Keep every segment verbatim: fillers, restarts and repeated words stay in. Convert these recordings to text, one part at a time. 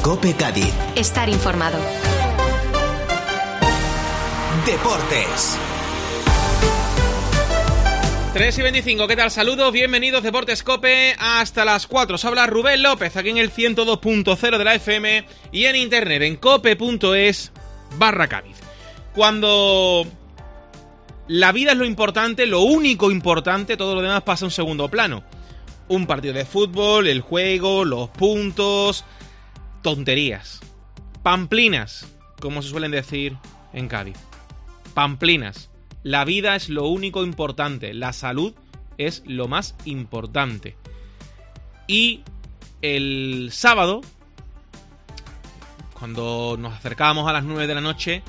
COPE Cádiz. Estar informado. Deportes. tres y veinticinco, ¿qué tal? Saludos, bienvenidos Deportes COPE hasta las cuatro. Os habla Rubén López aquí en el ciento dos punto cero de la F M y en internet en cope punto es barra Cádiz. Cuando la vida es lo importante, lo único importante, todo lo demás pasa a un segundo plano. Un partido de fútbol, el juego, los puntos, tonterías. Pamplinas, como se suelen decir en Cádiz. Pamplinas. La vida es lo único importante, la salud es lo más importante. Y el sábado, cuando nos acercábamos a las nueve de la noche,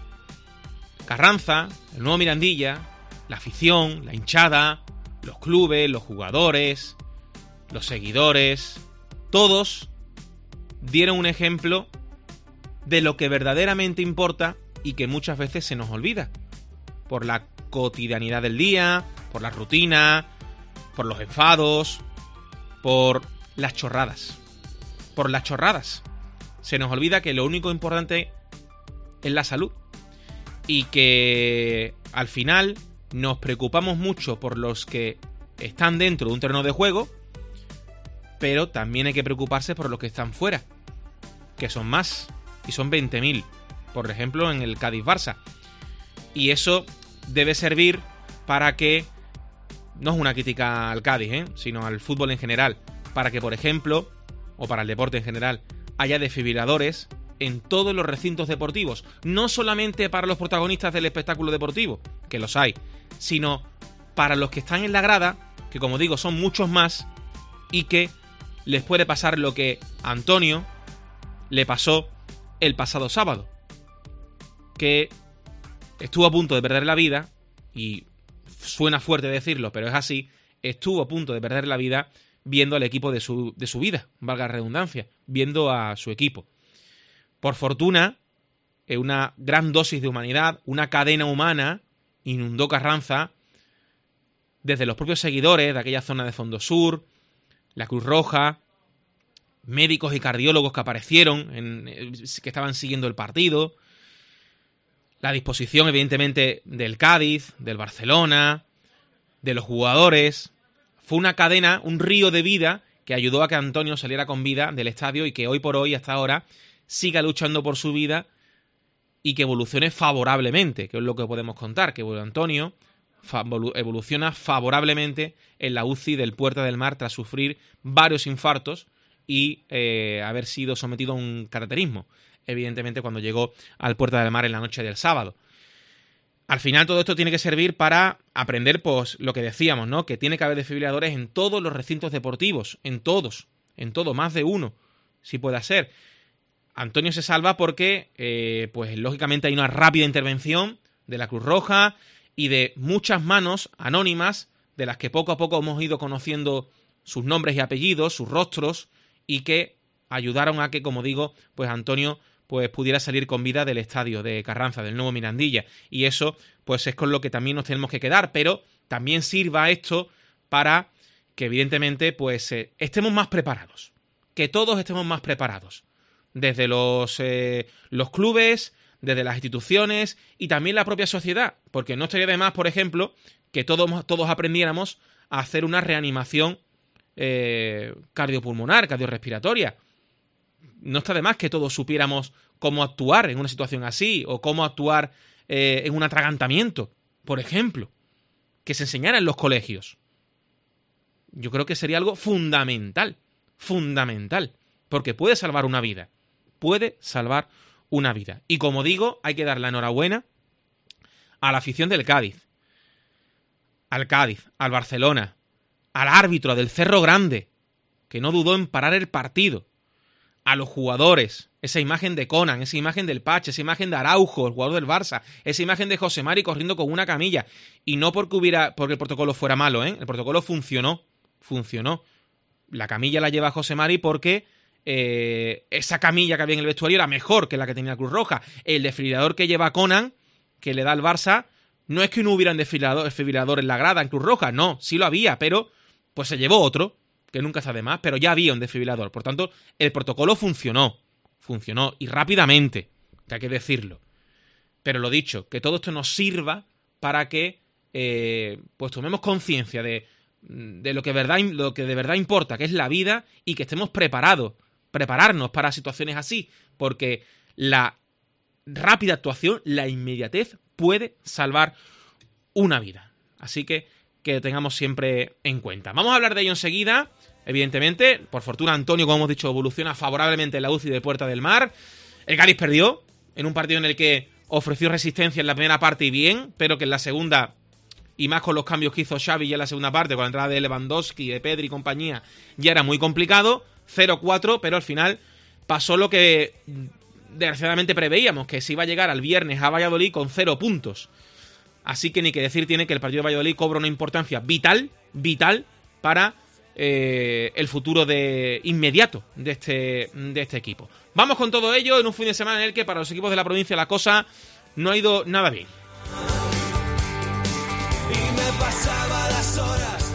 Carranza, el nuevo Mirandilla, la afición, la hinchada, los clubes, los jugadores, los seguidores, todos dieron un ejemplo de lo que verdaderamente importa y que muchas veces se nos olvida. Por la cotidianidad del día, por la rutina, por los enfados, por las chorradas. Por las chorradas. Se nos olvida que lo único importante es la salud. Y que al final nos preocupamos mucho por los que están dentro de un terreno de juego, pero también hay que preocuparse por los que están fuera, que son más, y son veinte mil, por ejemplo en el Cádiz-Barça. Y eso debe servir para que, no es una crítica al Cádiz, ¿eh? sino al fútbol en general, para que, por ejemplo, o para el deporte en general, haya desfibriladores en todos los recintos deportivos. No solamente para los protagonistas del espectáculo deportivo, que los hay, sino para los que están en la grada, que como digo son muchos más, y que les puede pasar lo que a Antonio le pasó el pasado sábado, que estuvo a punto de perder la vida, y suena fuerte decirlo, pero es así, estuvo a punto de perder la vida viendo al equipo de su, de su vida, valga la redundancia, viendo a su equipo. Por fortuna, una gran dosis de humanidad, una cadena humana, inundó Carranza, desde los propios seguidores de aquella zona de Fondo Sur, la Cruz Roja, médicos y cardiólogos que aparecieron, en, que estaban siguiendo el partido, la disposición evidentemente del Cádiz, del Barcelona, de los jugadores. Fue una cadena, un río de vida que ayudó a que Antonio saliera con vida del estadio y que hoy por hoy, hasta ahora, siga luchando por su vida y que evolucione favorablemente, que es lo que podemos contar, que Antonio evoluciona favorablemente en la U C I del Puerta del Mar tras sufrir varios infartos y eh, haber sido sometido a un cateterismo, evidentemente cuando llegó al Puerta del Mar en la noche del sábado. Al final todo esto tiene que servir para aprender, pues, lo que decíamos, ¿no? Que tiene que haber desfibriladores en todos los recintos deportivos, en todos, en todo, más de uno, si puede ser. Antonio se salva porque, eh, pues, lógicamente hay una rápida intervención de la Cruz Roja y de muchas manos anónimas, de las que poco a poco hemos ido conociendo sus nombres y apellidos, sus rostros, y que ayudaron a que, como digo, pues Antonio pues pudiera salir con vida del estadio de Carranza, del nuevo Mirandilla. Y eso, pues es con lo que también nos tenemos que quedar, pero también sirva esto para que, evidentemente, pues eh, estemos más preparados. Que todos estemos más preparados. Desde los, eh, los clubes, desde las instituciones y también la propia sociedad. Porque no estaría de más, por ejemplo, que todos, todos aprendiéramos a hacer una reanimación eh, cardiopulmonar, cardiorrespiratoria. No está de más que todos supiéramos cómo actuar en una situación así, o cómo actuar eh, en un atragantamiento, por ejemplo, que se enseñara en los colegios. Yo creo que sería algo fundamental, fundamental, porque puede salvar una vida, puede salvar una vida. Y como digo, hay que dar la enhorabuena a la afición del Cádiz, al Cádiz, al Barcelona, al árbitro del Cerro Grande, que no dudó en parar el partido, a los jugadores, esa imagen de Conan, esa imagen del Pache, esa imagen de Araujo, el jugador del Barça, esa imagen de José Mari corriendo con una camilla, y no porque hubiera, porque el protocolo fuera malo, ¿eh? El protocolo funcionó, funcionó. La camilla la lleva José Mari porque eh, esa camilla que había en el vestuario era mejor que la que tenía Cruz Roja. El desfibrilador que lleva Conan, que le da al Barça, no es que no hubiera un desfibrilador, desfibrilador en la grada en Cruz Roja, no, sí lo había, pero pues se llevó otro, que nunca está de más, pero ya había un desfibrilador. Por tanto, el protocolo funcionó. funcionó, y rápidamente, que hay que decirlo. Pero lo dicho, que todo esto nos sirva para que eh, pues tomemos conciencia de, de lo que, verdad, lo que de verdad importa, que es la vida, y que estemos preparados, prepararnos para situaciones así, porque la rápida actuación, la inmediatez, puede salvar una vida. Así que que tengamos siempre en cuenta. Vamos a hablar de ello enseguida. Evidentemente, por fortuna, Antonio, como hemos dicho, evoluciona favorablemente en la U C I de Puerta del Mar. El Cádiz perdió en un partido en el que ofreció resistencia en la primera parte y bien, pero que en la segunda, y más con los cambios que hizo Xavi ya en la segunda parte, con la entrada de Lewandowski, de Pedri y compañía, ya era muy complicado. cero cuatro, pero al final pasó lo que desgraciadamente preveíamos, que se iba a llegar al viernes a Valladolid con cero puntos. Así que ni que decir tiene que el partido de Valladolid cobra una importancia vital, vital para eh, el futuro de inmediato de este, de este equipo. Vamos con todo ello en un fin de semana en el que para los equipos de la provincia la cosa no ha ido nada bien. Y me pasaba las horas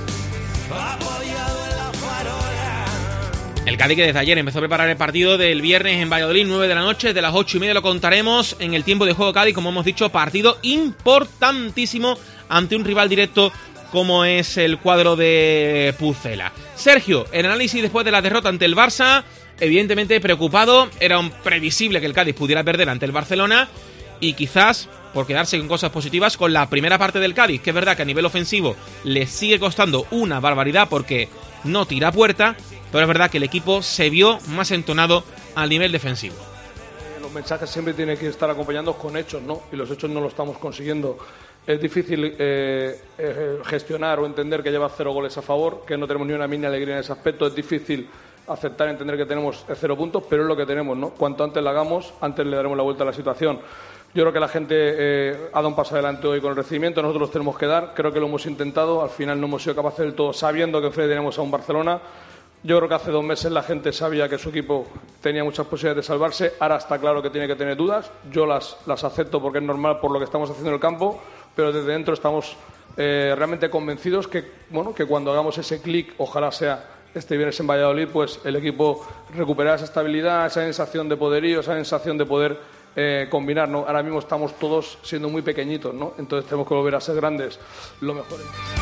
apoyado en la farola. El Cádiz, que desde ayer empezó a preparar el partido del viernes en Valladolid, nueve de la noche, de las ocho y media lo contaremos en el tiempo de juego Cádiz, como hemos dicho, partido importantísimo ante un rival directo como es el cuadro de Pucela. Sergio, el análisis después de la derrota ante el Barça, evidentemente preocupado, era un previsible que el Cádiz pudiera perder ante el Barcelona, y quizás, por quedarse con cosas positivas, con la primera parte del Cádiz, que es verdad que a nivel ofensivo le sigue costando una barbaridad porque no tira a puerta, pero es verdad que el equipo se vio más entonado al nivel defensivo. Los mensajes siempre tienen que estar acompañados con hechos, ¿no? Y los hechos no lo estamos consiguiendo. Es difícil eh, eh, gestionar o entender que lleva cero goles a favor, que no tenemos ni una mínima alegría en ese aspecto. Es difícil aceptar, entender que tenemos cero puntos, pero es lo que tenemos, ¿no? Cuanto antes lo hagamos, antes le daremos la vuelta a la situación. Yo creo que la gente eh, ha dado un paso adelante hoy con el recibimiento, nosotros los tenemos que dar, creo que lo hemos intentado, al final no hemos sido capaces del todo, sabiendo que enfrente tenemos a un Barcelona. Yo creo que hace dos meses la gente sabía que su equipo tenía muchas posibilidades de salvarse, ahora está claro que tiene que tener dudas, yo las, las acepto porque es normal por lo que estamos haciendo en el campo, pero desde dentro estamos eh, realmente convencidos que, bueno, que cuando hagamos ese clic, ojalá sea este viernes en Valladolid, pues el equipo recuperará esa estabilidad, esa sensación de poderío, esa sensación de poder eh, combinar, ¿no? Ahora mismo estamos todos siendo muy pequeñitos, ¿no? Entonces tenemos que volver a ser grandes lo mejor.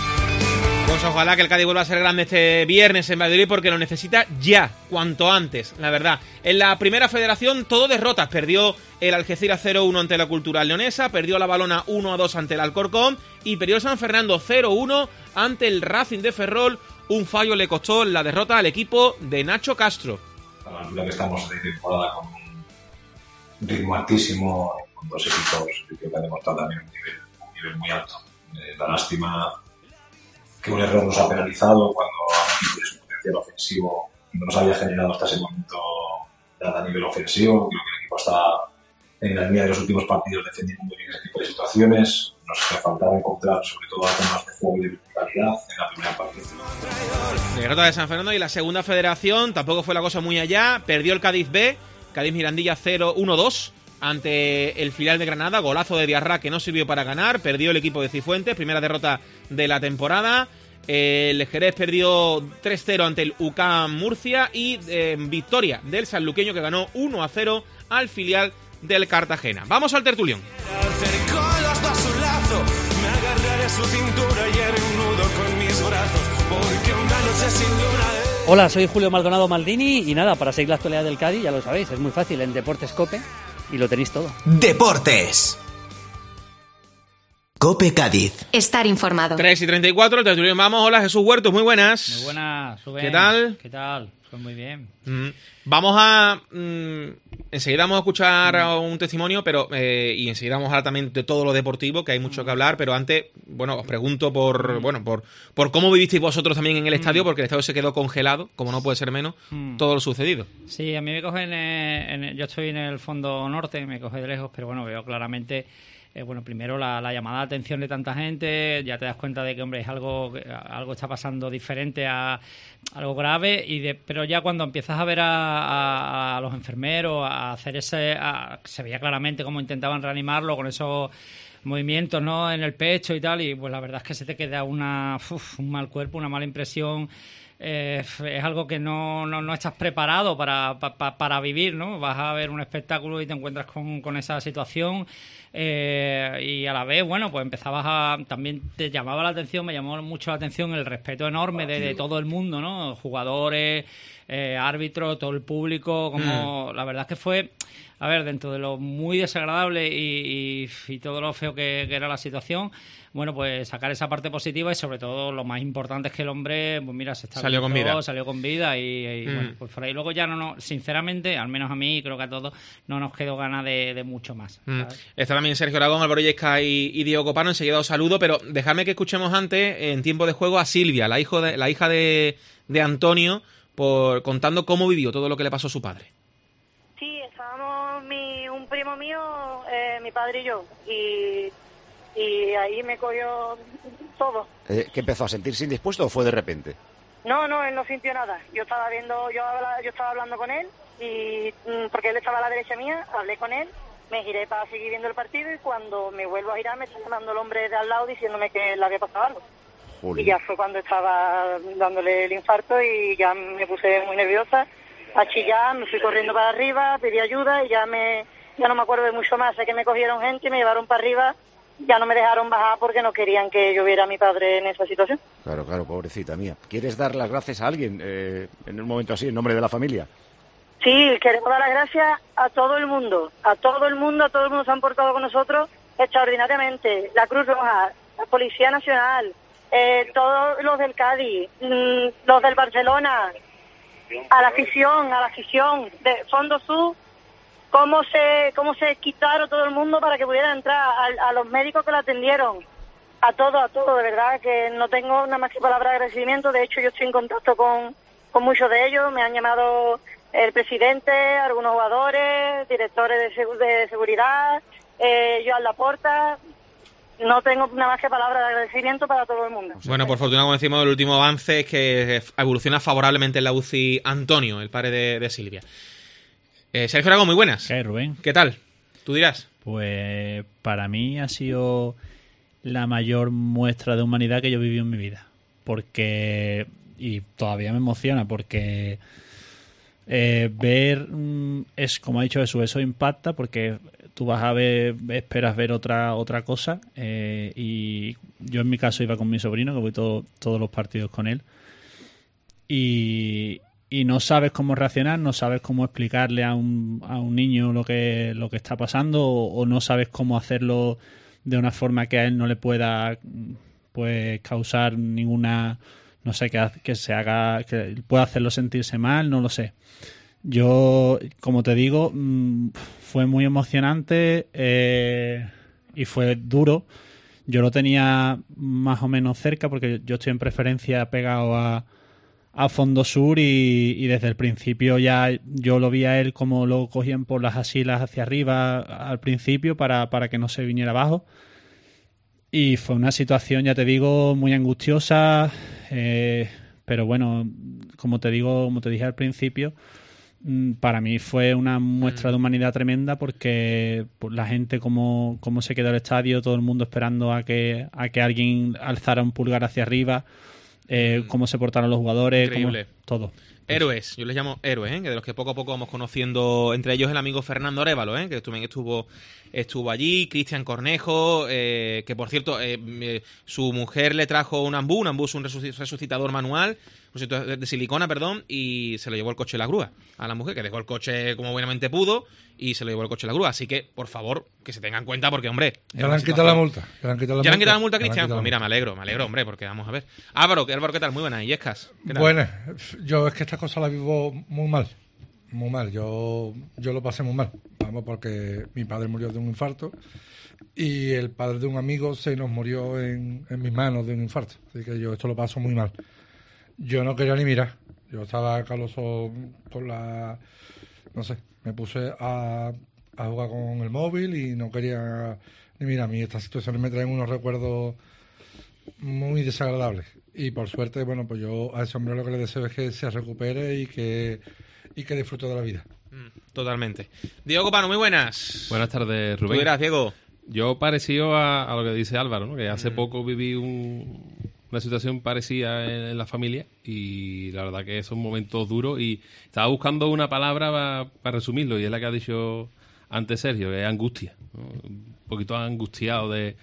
Pues ojalá que el Cádiz vuelva a ser grande este viernes en Valladolid, porque lo necesita ya, cuanto antes, la verdad. En la primera federación todo derrotas. Perdió el Algeciras cero uno ante la Cultural Leonesa, perdió la Balona uno a dos ante el Alcorcón y perdió el San Fernando cero uno ante el Racing de Ferrol. Un fallo le costó la derrota al equipo de Nacho Castro. A la altura que estamos de temporada, con un ritmo altísimo, con dos equipos que creo que han demostrado también un nivel, un nivel muy alto. Eh, la lástima que un error nos ha penalizado cuando a un equipo de su potencial ofensivo no nos había generado hasta ese momento nada a nivel ofensivo. Creo que el equipo está en la línea de los últimos partidos defendiendo muy bien ese tipo de situaciones. Nos hace falta encontrar sobre todo temas de juego y de verticalidad en la primera parte. Derrota de San Fernando. Y la segunda federación tampoco fue la cosa muy allá. Perdió el Cádiz B, Cádiz Mirandilla cero uno dos ante el filial de Granada. Golazo de Diarra que no sirvió para ganar. Perdió el equipo de Cifuentes, primera derrota de la temporada. El Jerez perdió tres cero ante el U C A M Murcia. Y eh, victoria del sanluqueño, que ganó uno a cero al filial del Cartagena. Vamos al tertulión. Hola, soy Julio Maldonado Maldini y nada, para seguir la actualidad del Cádiz, ya lo sabéis, es muy fácil, en Deportes COPE y lo tenéis todo. Deportes COPE Cádiz. Estar informado. tres y treinta y cuatro, el tertulión. Vamos, hola Jesús Huertos, muy buenas. Muy buenas, Rubén. ¿Qué tal? ¿Qué tal? Pues muy bien. Mm. Vamos a... Mm, enseguida vamos a escuchar mm. un testimonio, pero eh, y enseguida vamos a hablar también de todo lo deportivo, que hay mucho mm. que hablar, pero antes, bueno, os pregunto por, mm. bueno, por, por cómo vivisteis vosotros también en el mm. estadio, porque el estadio se quedó congelado, como no puede ser menos, mm. todo lo sucedido. Sí, a mí me cogen, en, en, yo estoy en el fondo norte, me coge de lejos, pero bueno, veo claramente... Eh, bueno, primero la, la llamada de atención de tanta gente, ya te das cuenta de que, hombre, es algo, algo está pasando diferente a, a algo grave, y de, pero ya cuando empiezas a ver a, a, a los enfermeros, a hacer ese, a, se veía claramente cómo intentaban reanimarlo con esos movimientos, ¿no?, en el pecho y tal, y pues la verdad es que se te queda una uf, un mal cuerpo, una mala impresión. Eh, es algo que no, no, no estás preparado para, para, para vivir, ¿no? Vas a ver un espectáculo y te encuentras con, con esa situación, eh, y a la vez, bueno, pues empezabas a... También te llamaba la atención, me llamó mucho la atención el respeto enorme de, de todo el mundo, ¿no? Jugadores, eh, árbitros, todo el público, como... Mm. La verdad es que fue... A ver, dentro de lo muy desagradable y, y, y todo lo feo que, que era la situación, bueno, pues sacar esa parte positiva y sobre todo lo más importante es que el hombre, pues mira, se salió con vida, salió con vida y, y mm. bueno, pues por ahí luego ya no nos, sinceramente, al menos a mí, creo que a todos, no nos quedó ganas de, de mucho más. Mm. Está también Sergio Aragón, Álvaro Illescas y, y Diego Copano, enseguida os saludo, pero dejadme que escuchemos antes, en tiempo de juego, a Silvia, la, hijo de, la hija de, de Antonio, por contando cómo vivió todo lo que le pasó a su padre. Sí, estábamos mi, un primo mío, eh, mi padre y yo, y, y ahí me cogió todo. Eh, ¿Qué empezó a sentirse indispuesto o fue de repente? No, no, él no sintió nada. Yo estaba viendo, yo, yo estaba hablando con él, y porque él estaba a la derecha mía, hablé con él, me giré para seguir viendo el partido y cuando me vuelvo a girar me está llamando el hombre de al lado diciéndome que le había pasado algo. Juli. Y ya fue cuando estaba dándole el infarto y ya me puse muy nerviosa. A chillar, me fui corriendo para arriba, pedí ayuda y ya me ya no me acuerdo de mucho más. Sé que me cogieron gente y me llevaron para arriba, ya no me dejaron bajar porque no querían que yo viera a mi padre en esa situación. Claro, claro, pobrecita mía. ¿Quieres dar las gracias a alguien eh, en un momento así, en nombre de la familia? Sí, queremos dar las gracias a todo el mundo, a todo el mundo, a todo el mundo se han portado con nosotros extraordinariamente. La Cruz Roja, la Policía Nacional, eh, todos los del Cádiz, mmm, los del Barcelona, a la afición, a la afición de Fondo Sur, cómo se cómo se quitaron todo el mundo para que pudiera entrar, a, a los médicos que la atendieron, a todo, a todo, de verdad que no tengo nada más que palabras de agradecimiento. De hecho, yo estoy en contacto con, con muchos de ellos, me han llamado el presidente, algunos jugadores, directores de, seg- de seguridad, eh, Joan Laporta. No tengo nada más que palabras de agradecimiento para todo el mundo. Bueno, por fortuna, como decimos, el último avance es que evoluciona favorablemente en la U C I Antonio, el padre de, de Silvia. Eh, Sergio Aragón, muy buenas. ¿Qué hay, Rubén? ¿Qué tal? ¿Tú dirás? Pues para mí ha sido la mayor muestra de humanidad que yo he vivido en mi vida. Porque, y todavía me emociona, porque eh, ver, es como ha dicho Jesús, eso impacta porque tú vas a ver, esperas ver otra otra cosa, eh, y yo en mi caso iba con mi sobrino, que voy todo, todos los partidos con él, y, y no sabes cómo reaccionar, no sabes cómo explicarle a un, a un niño lo que, lo que está pasando, o, o no sabes cómo hacerlo de una forma que a él no le pueda pues causar ninguna, no sé, que, que se haga, que pueda hacerlo sentirse mal, no lo sé. Yo, como te digo, fue muy emocionante, eh, y fue duro. Yo lo tenía más o menos cerca porque yo estoy en preferencia pegado a, a Fondo Sur y, y desde el principio ya yo lo vi a él como lo cogían por las asilas hacia arriba al principio para, para que no se viniera abajo. Y fue una situación, ya te digo, muy angustiosa, eh, pero bueno, como te digo, como te dije al principio, para mí fue una muestra de humanidad tremenda porque pues, la gente como, como se quedó el estadio, todo el mundo esperando a que a que alguien alzara un pulgar hacia arriba, eh, cómo se portaron los jugadores, increíble, cómo, todo. Héroes, yo les llamo héroes, ¿eh? Que de los que poco a poco vamos conociendo, entre ellos el amigo Fernando Arévalo, ¿eh? Que también estuvo estuvo allí, Cristian Cornejo, eh, que por cierto, eh, eh, su mujer le trajo un ambú, un ambú es un resucitador manual, de silicona, perdón, y se lo llevó el coche de la grúa a la mujer, que dejó el coche como buenamente pudo y se lo llevó el coche de la grúa. Así que, por favor, que se tengan en cuenta porque, hombre... Ya le han quitado la multa. Ya le han quitado la ¿Ya multa, le han quitado la multa, Cristian? Pues mira, me alegro, me alegro, hombre, porque vamos a ver. Álvaro, Álvaro, ¿qué tal? Muy buenas. Illescas, ¿qué tal? Buenas. Yo es que esta cosa la vivo muy mal. Muy mal. Yo, yo lo pasé muy mal. Vamos, porque mi padre murió de un infarto y el padre de un amigo se nos murió en, en mis manos de un infarto. Así que yo esto lo paso muy mal. Yo no quería ni mirar. Yo estaba caloso con la... No sé, me puse a, a jugar con el móvil y no quería ni mirar. A mí estas situaciones me traen unos recuerdos muy desagradables. Y por suerte, bueno, pues yo a ese hombre lo que le deseo es que se recupere y que, y que disfrute de la vida. Totalmente. Diego Copano, muy buenas. Buenas tardes, Rubén. Muy gracias, Diego. Yo parecido a, a lo que dice Álvaro, ¿no? Que hace mm. poco viví un, una situación parecida en, en la familia y la verdad que son momentos duros y estaba buscando una palabra para pa resumirlo y es la que ha dicho antes Sergio, que es angustia, ¿no? Un poquito angustiado de,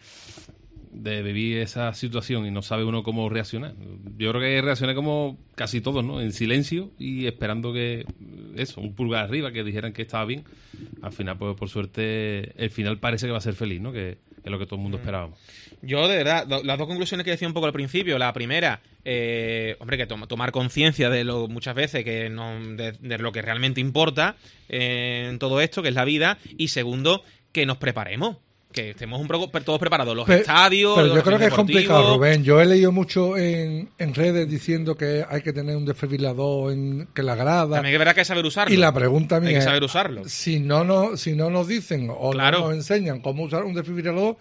de vivir esa situación y no sabe uno cómo reaccionar. Yo creo que reaccioné como casi todos, ¿no? En silencio y esperando que eso, un pulgar arriba, que dijeran que estaba bien. Al final, pues por suerte, el final parece que va a ser feliz, ¿no? Que es lo que todo el mundo esperábamos. Yo, de verdad, do, las dos conclusiones que decía un poco al principio. La primera, eh, hombre, que to tomar conciencia de lo muchas veces que no de, de lo que realmente importa eh, en todo esto, que es la vida. Y segundo, que nos preparemos. Que estemos un poco todos preparados, los pero, estadios, pero los yo creo que es deportivos. complicado, Rubén. Yo he leído mucho en, en redes diciendo que hay que tener un desfibrilador en que la grada. También es verdad que hay que saber usarlo. Y la pregunta mía hay que es, saber usarlo. Si no, no, si no nos dicen o claro. no nos enseñan cómo usar un desfibrilador,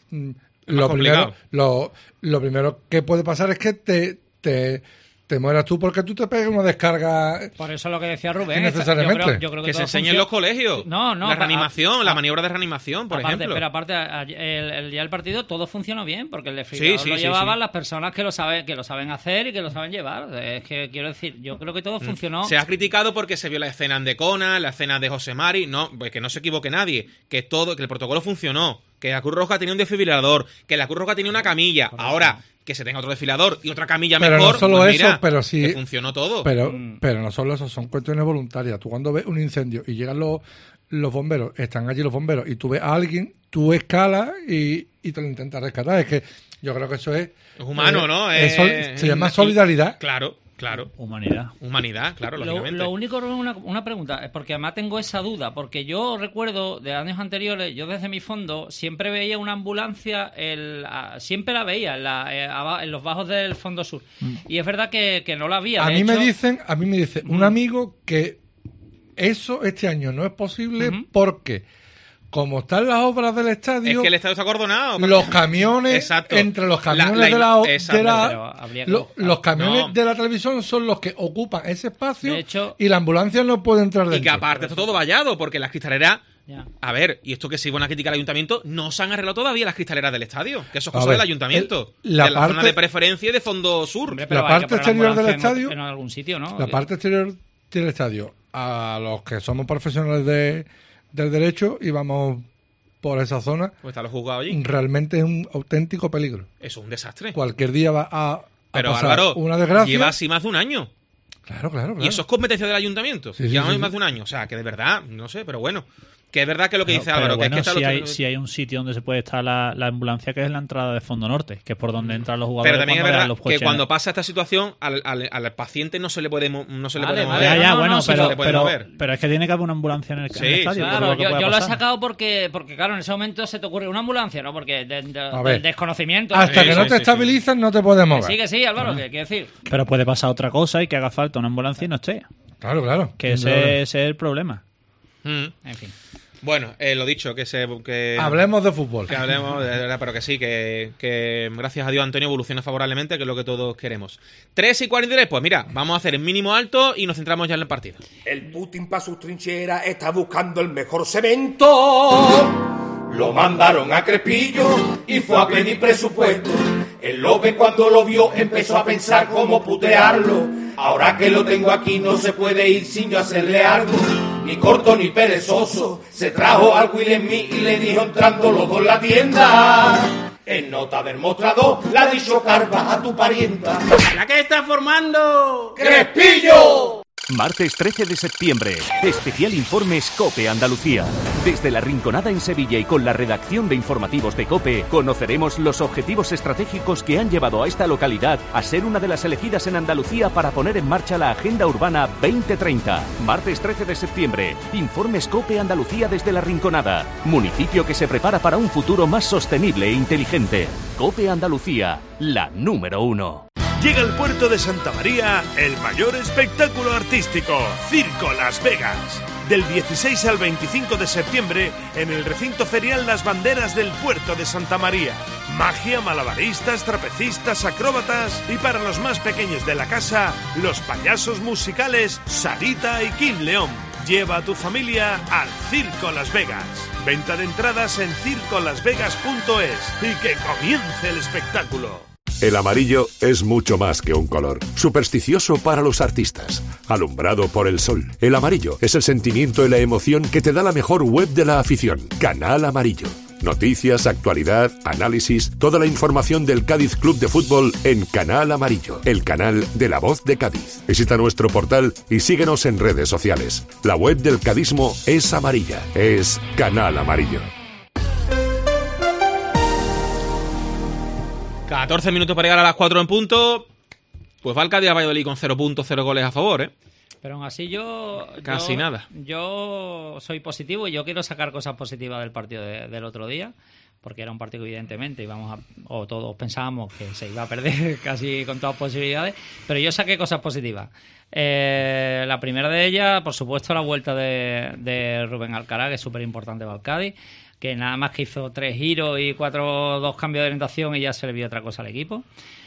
lo primero, lo, lo primero que puede pasar es que te, te te mueras tú porque tú te pegas una descarga. Por eso es lo que decía Rubén. Necesariamente. Yo creo, yo creo que que se enseñe en los colegios. No, no. La reanimación, a, la maniobra de reanimación, por aparte, ejemplo. Pero aparte, el, el día del partido todo funcionó bien, porque el desfibrilador sí, sí, lo sí, llevaban sí. las personas que lo saben que lo saben hacer y que lo saben llevar. Es que quiero decir, yo creo que todo funcionó. Se ha criticado porque se vio la escena de Conan, la escena de José Mari. No, pues que no se equivoque nadie. Que todo, que el protocolo funcionó. Que la Cruz Roja tenía un desfibrilador. Que la Cruz Roja tenía una camilla. Ahora, que se tenga otro desfibrilador y otra camilla pero mejor. No solo pues eso, mira, pero sí. Que funcionó todo. Pero, mm. pero no solo eso, son cuestiones voluntarias. Tú cuando ves un incendio y llegan los, los bomberos, están allí los bomberos, y tú ves a alguien, tú escalas y, y te lo intentas rescatar. Es que yo creo que eso es. Es humano, eh, ¿no? Es, es, se llama solidaridad. Claro. Claro. Humanidad. Humanidad, claro, lo, lógicamente. Lo único, una, una pregunta, es porque además tengo esa duda, porque yo recuerdo de años anteriores, yo desde mi fondo siempre veía una ambulancia, el, a, siempre la veía en, la, en los bajos del fondo sur. Mm. Y es verdad que, que no la había. A de mí hecho, me dicen, a mí me dice mm. un amigo que eso este año no es posible mm-hmm. porque como están las obras del estadio, es que el estadio está acordonado. Los camiones, exacto. entre los camiones la, la, de la, de la que, lo, los camiones no. de la televisión son los que ocupan ese espacio hecho, y la ambulancia no puede entrar dentro. Y que aparte está todo vallado porque las cristaleras. Ya. A ver, y esto que se iban a criticar al ayuntamiento, no se han arreglado todavía las cristaleras del estadio, que eso es cosa ver, del ayuntamiento, el, la de la parte, zona de preferencia y de fondo sur. Hombre, la parte exterior del estadio, en, en algún sitio, ¿no? La parte exterior del estadio, a los que somos profesionales de, del derecho y vamos por esa zona, pues está los juzgados allí. Realmente es un auténtico peligro. Eso es un desastre. Cualquier día va a, a Pero, pasar Álvaro, una desgracia. Lleva así más de un año. Claro, claro, claro. Y eso es competencia del ayuntamiento. Sí, Lleva sí, sí, más sí. de un año. O sea, que de verdad, no sé, pero bueno. Que es verdad que lo que pero, dice Álvaro, bueno, que es que si, está hay, lo... si hay un sitio donde se puede estar la, la ambulancia, que es la entrada de Fondo Norte, que es por donde entran los jugadores. Pero también es verdad los que cuando pasa esta situación, al, al, al paciente no se le puede, no se le vale, puede vale, mover. Ya, ya, no, bueno, no, pero, se pero, mover. pero es que tiene que haber una ambulancia en el, sí, en el estadio. Claro, lo que yo, yo lo he pasar. sacado porque, porque, claro, en ese momento se te ocurre una ambulancia, ¿no? Porque de, de, a ver, del desconocimiento. Hasta sí, que sí, no te sí, estabilizas, sí. no te puedes mover. Sí, que sí, Álvaro, ¿qué quiere decir? Pero puede pasar otra cosa y que haga falta una ambulancia y no esté. Claro, claro. Que ese, claro. ese es el problema. Mm. En fin. Bueno, eh, lo dicho, que se... Que, hablemos de fútbol. Que hablemos, de verdad, pero que sí, que, que gracias a Dios Antonio evoluciona favorablemente, que es lo que todos queremos. tres y cuarenta y tres, pues mira, vamos a hacer el mínimo alto y nos centramos ya en el partido. El Putin para sus trincheras está buscando el mejor cemento. Lo mandaron a Crespillo y fue a pedir presupuesto. El Lobe cuando lo vio empezó a pensar cómo putearlo. Ahora que lo tengo aquí no se puede ir sin yo hacerle algo. Ni corto ni perezoso. Se trajo al Will Smith y le dijo entrando los dos en la tienda. En nota del mostrador le ha dicho Carva a tu parienta. ¿La que está formando? ¡Crespillo! Martes trece de septiembre, especial informes COPE Andalucía. Desde La Rinconada en Sevilla y con la redacción de informativos de COPE, conoceremos los objetivos estratégicos que han llevado a esta localidad a ser una de las elegidas en Andalucía para poner en marcha la Agenda Urbana veinte treinta. Martes trece de septiembre, informes COPE Andalucía desde La Rinconada. Municipio que se prepara para un futuro más sostenible e inteligente. COPE Andalucía, la número uno. Llega al puerto de Santa María el mayor espectáculo artístico, Circo Las Vegas. Del dieciséis al veinticinco de septiembre, en el recinto ferial Las Banderas del puerto de Santa María. Magia, malabaristas, trapecistas, acróbatas y para los más pequeños de la casa, los payasos musicales Sarita y King León. Lleva a tu familia al Circo Las Vegas. Venta de entradas en circo las vegas punto es y que comience el espectáculo. El amarillo es mucho más que un color. Supersticioso para los artistas. Alumbrado por el sol. El amarillo es el sentimiento y la emoción que te da la mejor web de la afición. Canal Amarillo. Noticias, actualidad, análisis, toda la información del Cádiz Club de Fútbol en Canal Amarillo, el canal de La Voz de Cádiz. Visita nuestro portal y síguenos en redes sociales. La web del cadismo es amarilla, es Canal Amarillo. catorce minutos para llegar a las cuatro en punto. Pues va el Cádiz a Valladolid con cero puntos, cero goles a favor, ¿eh? Pero aún así yo... Casi yo, nada. Yo soy positivo y yo quiero sacar cosas positivas del partido de, del otro día, porque era un partido que evidentemente íbamos a, o todos pensábamos que se iba a perder casi con todas posibilidades, pero yo saqué cosas positivas. Eh, la primera de ellas, por supuesto, la vuelta de, de Rubén Alcaraz, que es súper importante para el Cádiz, que nada más que hizo tres giros y cuatro dos cambios de orientación y ya se le vio otra cosa al equipo.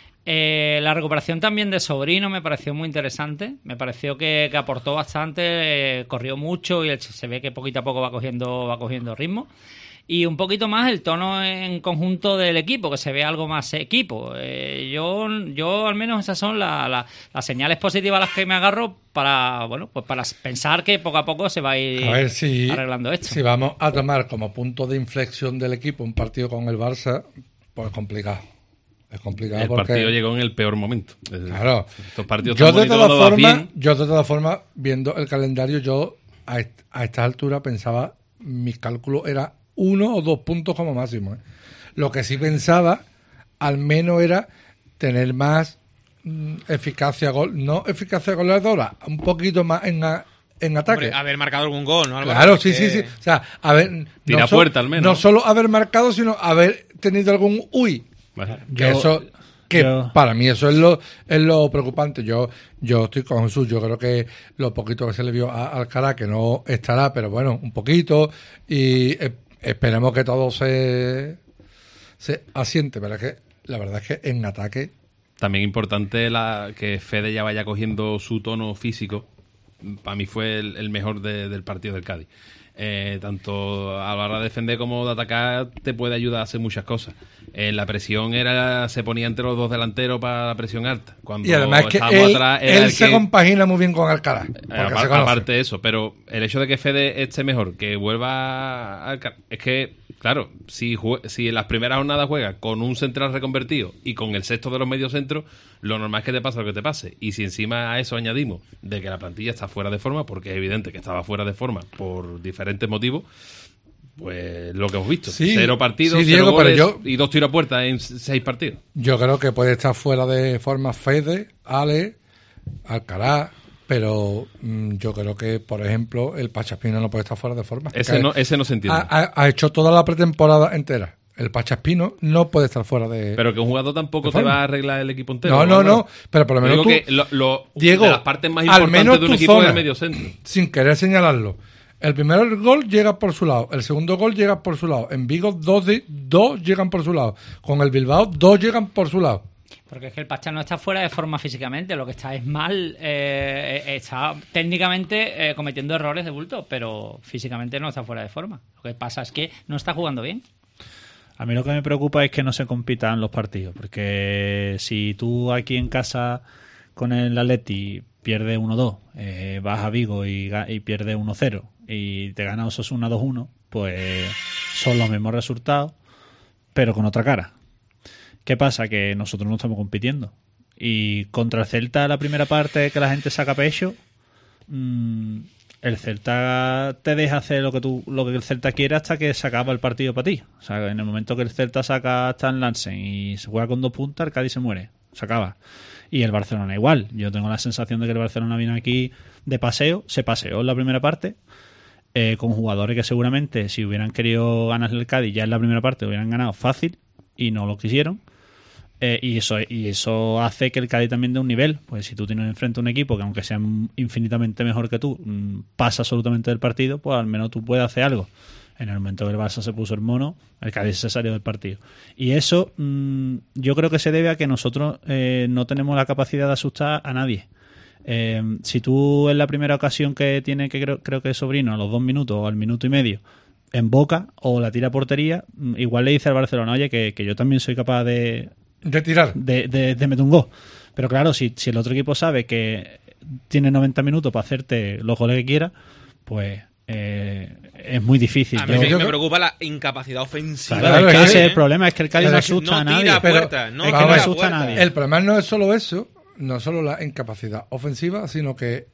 Eh, la recuperación también de Sobrino me pareció muy interesante, me pareció que, que aportó bastante, eh, corrió mucho y se ve que poquito a poco va cogiendo, va cogiendo ritmo. Y un poquito más el tono en conjunto del equipo, que se ve algo más equipo. Eh, yo, yo al menos esas son la, la, las señales positivas a las que me agarro para, bueno, pues para pensar que poco a poco se va a ir a ver si, arreglando esto. Si vamos a tomar como punto de inflexión del equipo un partido con el Barça, pues complicado. Es complicado el porque... partido llegó en el peor momento. Claro. Estos partidos yo, tan de todas bonitos, formas, yo de todas formas, viendo el calendario, yo a, est a esta altura pensaba, mi cálculo era uno o dos puntos como máximo. ¿eh? Lo que sí pensaba, al menos era tener más mm, eficacia, gol no eficacia goleadora, un poquito más en, a, en ataque. Hombre, haber marcado algún gol, ¿no? Álvaro? Claro, sí, que... sí, sí. O sea, haber... Tira no puerta, so, al menos. No solo haber marcado, sino haber tenido algún uy. Vale. Que Yo, eso... que yo... para mí eso es lo es lo preocupante. Yo yo estoy con Jesús. Yo creo que lo poquito que se le vio a Alcaraz, que no estará, pero bueno, un poquito, y eh, esperemos que todo se se asiente. Pero es que la verdad es que en ataque también importante la que Fede ya vaya cogiendo su tono físico. Para mí fue el, el mejor de, del partido del Cádiz. Eh, tanto a la hora de defender como de atacar te puede ayudar a hacer muchas cosas. Eh, la presión era se ponía entre los dos delanteros para la presión alta. Cuando y además es que él, atrás, él se que, compagina muy bien con Alcaraz. Eh, aparte, aparte de eso, pero el hecho de que Fede esté mejor, que vuelva a Alcaraz, es que, claro, si, si en las primeras jornadas juega con un central reconvertido y con el sexto de los mediocentros, lo normal es que te pase lo que te pase. Y si encima a eso añadimos de que la plantilla está fuera de forma, porque es evidente que estaba fuera de forma por diferentes motivos, pues lo que hemos visto. Sí, cero partidos, sí, cero Diego, goles pero yo, y dos tiros a puerta en seis partidos. Yo creo que puede estar fuera de forma Fede, Ale, Alcaraz, pero mmm, yo creo que, por ejemplo, el Pachaspino no puede estar fuera de forma. Ese no, ese no se entiende. Ha, ha, ha hecho toda la pretemporada entera. El Pachaspino no puede estar fuera de... Pero que un jugador tampoco te va a arreglar el equipo entero. No, no, no, no. Pero por lo menos digo tú... que lo, lo, Diego, de las partes más importantes de un equipo es el medio centro. Sin querer señalarlo. El primer gol llega por su lado. El segundo gol llega por su lado. En Vigo, dos, de, dos llegan por su lado. Con el Bilbao, dos llegan por su lado. Porque es que el Pacha no está fuera de forma físicamente, lo que está es mal, eh, está técnicamente eh, cometiendo errores de bulto, pero físicamente no está fuera de forma. Lo que pasa es que no está jugando bien. A mí lo que me preocupa es que no se compitan los partidos, porque si tú aquí en casa con el Atleti pierdes uno dos, eh, vas a Vigo y, y pierdes uno cero y te gana Osasuna dos uno, pues son los mismos resultados, pero con otra cara. ¿Qué pasa? Que nosotros no estamos compitiendo. Y contra el Celta, la primera parte que la gente saca pecho, mmm, el Celta te deja hacer lo que tú lo que el Celta quiere hasta que se acaba el partido para ti. O sea, en el momento que el Celta saca hasta el Lansen y se juega con dos puntas, el Cádiz se muere. Se acaba. Y el Barcelona igual. Yo tengo la sensación de que el Barcelona vino aquí de paseo. Se paseó en la primera parte. Eh, con jugadores que seguramente, si hubieran querido ganarle el Cádiz ya en la primera parte, hubieran ganado fácil. Y no lo quisieron. Eh, y eso y eso hace que el Cádiz también dé un nivel. Pues si tú tienes enfrente un equipo que, aunque sea infinitamente mejor que tú, pasa absolutamente del partido, pues al menos tú puedes hacer algo. En el momento que el Barça se puso el mono, el Cádiz se salió del partido. Y eso mmm, yo creo que se debe a que nosotros eh, no tenemos la capacidad de asustar a nadie. Eh, si tú en la primera ocasión que tiene, que creo, creo que es Sobrino, a los dos minutos o al minuto y medio, en boca o la tira a portería, igual le dice al Barcelona, oye, que, que yo también soy capaz de... De tirar. De, de, de meter un gol. Pero claro, si, si el otro equipo sabe que tiene noventa minutos para hacerte los goles que quiera, pues eh, es muy difícil. A mí yo, me preocupa la incapacidad ofensiva. Claro, del es que ese es Cádiz, el ¿eh? problema, es que el Cádiz no asusta no a nadie. tira a Pero puerta, no es que tira no a asusta a puerta. nadie. El problema no es solo eso, no solo la incapacidad ofensiva, sino que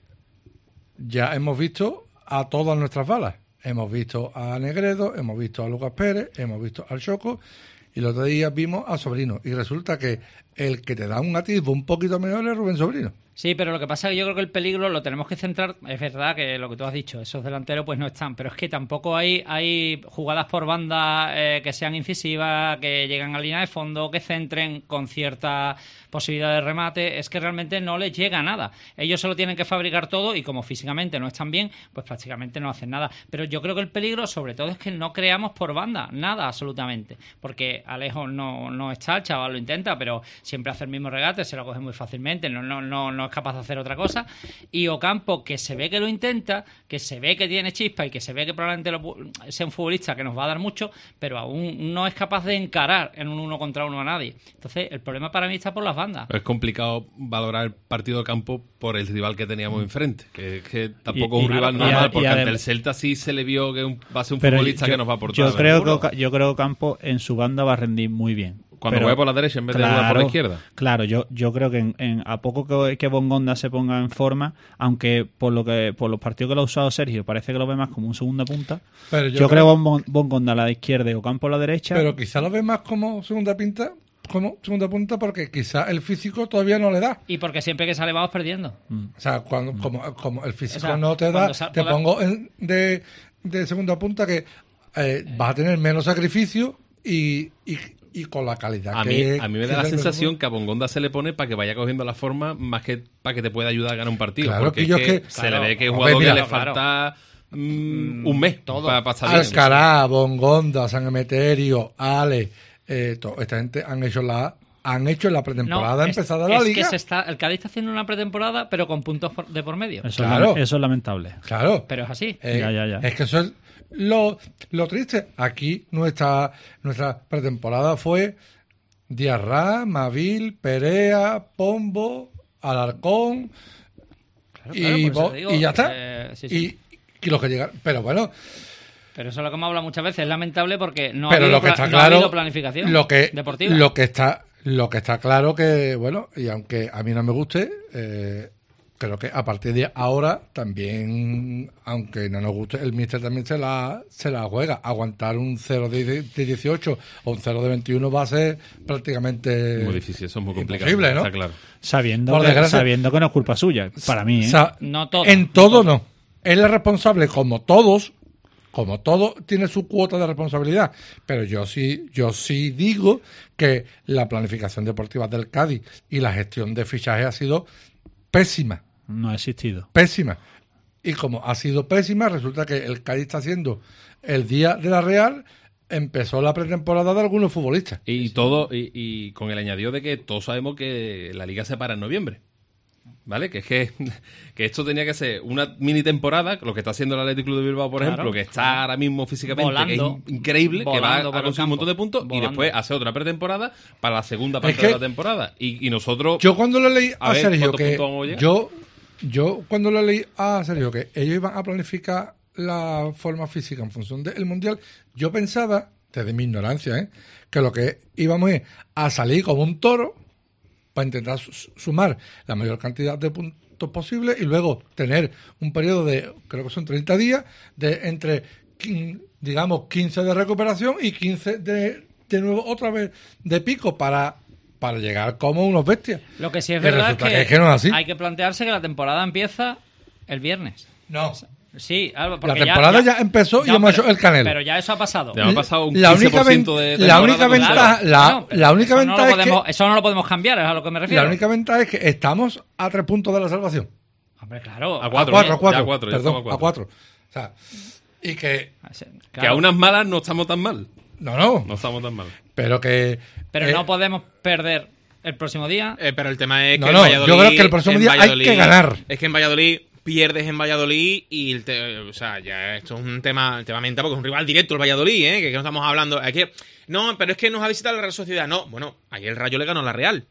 ya hemos visto a todas nuestras balas. Hemos visto a Negredo, hemos visto a Lucas Pérez, hemos visto al Choco, y el otro día vimos a Sobrino. Y resulta que el que te da un atisbo un poquito mejor es Rubén Sobrino. Sí, pero lo que pasa es que yo creo que el peligro lo tenemos que centrar. Es verdad que lo que tú has dicho, esos delanteros pues no están, pero es que tampoco hay hay jugadas por banda eh, que sean incisivas, que lleguen a línea de fondo, que centren con cierta posibilidad de remate. Es que realmente no les llega nada. Ellos solo tienen que fabricar todo y como físicamente no están bien, pues prácticamente no hacen nada. Pero yo creo que el peligro sobre todo es que no creamos por banda, nada absolutamente. Porque Alejo no, no está, el chaval lo intenta, pero siempre hace el mismo regate, se lo coge muy fácilmente, no, no, no, no es capaz de hacer otra cosa. Y Ocampo, que se ve que lo intenta, que se ve que tiene chispa y que se ve que probablemente lo, sea un futbolista que nos va a dar mucho, pero aún no es capaz de encarar en un uno contra uno a nadie. Entonces el problema para mí está por las bandas. Es complicado valorar el partido de campo por el rival que teníamos enfrente, que, que tampoco Y- es un y- rival y- normal, y porque adem- ante el Celta sí se le vio que un- va a ser un Pero futbolista yo- que nos va a aportar. Yo creo, que, seguro. Oca- yo creo que Ocampo en su banda va a rendir muy bien. Cuando Pero- juegue por la derecha en vez de jugar por la izquierda. Claro, yo, yo creo que en, en- a poco que, que Bongonda se ponga en forma, aunque por lo que por los partidos que lo ha usado Sergio parece que lo ve más como un segunda punta, Pero yo, yo creo creo- que Bon- Bongonda a la izquierda y Ocampo a la derecha. Pero quizá lo ve más como segunda pinta, como segunda punta, porque quizá el físico todavía no le da. Y porque siempre que sale vamos perdiendo. O sea, cuando como, como el físico O sea, no te da, cuando sa- te pueda- pongo en- de, de segunda punta que eh, vas a tener menos sacrificio y, y, y con la calidad A mí, que... a mí me que da la tiene el sensación que a Bongonda se le pone para que vaya cogiendo la forma más que para que te pueda ayudar a ganar un partido. Claro, porque que yo es que es que- se claro. le ve que es un Hombre, jugador mira, que le claro. falta mm, un mes para pasar bien. Alcará, Bongonda, San Emeterio, Ale, eh, toda esta gente han hecho la han hecho la pretemporada es- empezada la es liga. que se está, el Cádiz está haciendo una pretemporada, pero con puntos por- de por medio. Eso, Claro. es, lam- eso es lamentable. Claro. Pero es así. Eh, Ya, ya, ya. Es que eso es lo, lo triste. Aquí nuestra nuestra pretemporada fue Diarra, Mavil, Perea, Pombo, Alarcón Claro, y, claro, por eso Bo- te digo, y ya está. eh, sí, sí. Y, y los que llegaron. Pero bueno, Pero eso es lo que hemos hablado muchas veces. Es lamentable porque no, pero ha, habido lo que pla- está no ha claro, habido planificación lo que deportiva. lo que está lo que está claro que bueno, y aunque a mí no me guste, eh, creo que a partir de ahora también, aunque no nos guste, el míster también se la se la juega. Aguantar un cero de, de dieciocho o un cero de veintiuno va a ser prácticamente Muy difícil, eso es muy complicado. imposible, ¿no? Está claro. Sabiendo Por que, desgracia. sabiendo que no es culpa suya, para mí. ¿eh? O sea, No todo, en no todo todo. no. Él es responsable, como todos, como todo tiene su cuota de responsabilidad. Pero yo sí, yo sí digo que la planificación deportiva del Cádiz y la gestión de fichajes ha sido pésima, No ha existido. pésima. Y como ha sido pésima, resulta que el Cádiz está haciendo el día de la Real, empezó la pretemporada de algunos futbolistas. Y todo, y, y con el añadido de que todos sabemos que la liga se para en noviembre. ¿Vale? Que es que, que esto tenía que ser una mini temporada, lo que está haciendo el Athletic Club de Bilbao, por Claro. ejemplo, que está ahora mismo físicamente, Volando. que es increíble, que va Volando por a el conseguir un montón de puntos, Volando. y después hacer otra pretemporada para la segunda parte Es que de la temporada. Y, y nosotros... Yo cuando le leí a, A ver, Sergio ¿cuántos que puntos vamos a llegar? yo yo cuando le leí a Sergio que ellos iban a planificar la forma física en función del mundial, yo pensaba, desde mi ignorancia, ¿eh? que lo que íbamos es a salir como un toro para intentar su- sumar la mayor cantidad de puntos posible y luego tener un periodo de, creo que son treinta días, de entre, quin- digamos, quince de recuperación y quince de, de nuevo otra vez de pico para, para llegar como unos bestias. Lo que sí es Y verdad es resulta que, que es que no es así. hay que plantearse que la temporada empieza el viernes. No. Sí, Alba, La porque temporada ya, empezó y ya, hemos pero- hecho el Canelo. Pero ya eso ha pasado. Ya ha pasado un La quince única por ciento ven- de la temporada única con- ventaja, Claro, la, bueno, pero la única eso no lo ventaja es podemos- que eso no lo podemos cambiar, es a lo que me refiero. la única ventaja es que estamos a tres puntos de la salvación. Hombre, claro. A cuatro, a cuatro, ¿no? a cuatro, Ya a cuatro, ya perdón, estamos a a cuatro. O sea, y que Que a unas malas no estamos tan mal. no, no, No estamos tan mal. pero que Pero eh, no podemos perder el próximo día. Eh, pero el tema es que No, en no, Valladolid... yo creo que el próximo en día hay Valladolid- que ganar. Es que en Valladolid pierdes en Valladolid y... el te- o sea, ya esto es un tema, tema mental porque es un rival directo el Valladolid, ¿eh? Que, que no estamos hablando... Es que, no, pero es que nos ha visitado la Real Sociedad. No, bueno, ahí el Rayo le ganó a la Real.